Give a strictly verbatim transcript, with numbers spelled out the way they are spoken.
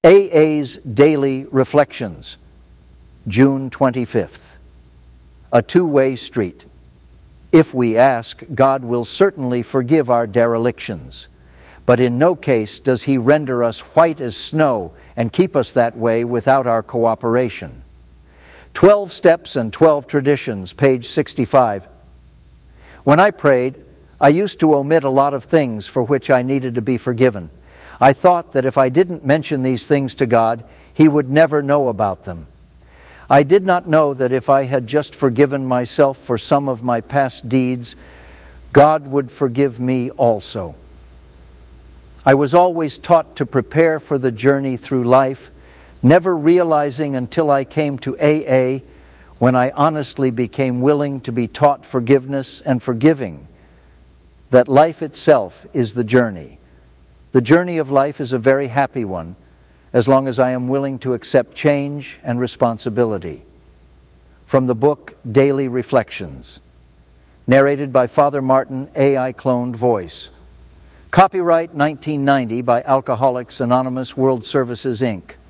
A A's Daily Reflections, June twenty-fifth. A two-way street. If we ask, God will certainly forgive our derelictions, but in no case does He render us white as snow and keep us that way without our cooperation. Twelve Steps and Twelve Traditions, page sixty-five. When I prayed, I used to omit a lot of things for which I needed to be forgiven. I thought that if I didn't mention these things to God, He would never know about them. I did not know that if I had just forgiven myself for some of my past deeds, God would forgive me also. I was always taught to prepare for the journey through life, never realizing until I came to A A, when I honestly became willing to be taught forgiveness and forgiving, that life itself is the journey. The journey of life is a very happy one, as long as I am willing to accept change and responsibility. From the book Daily Reflections, narrated by Father Martin, A I cloned voice. Copyright nineteen ninety by Alcoholics Anonymous World Services, Incorporated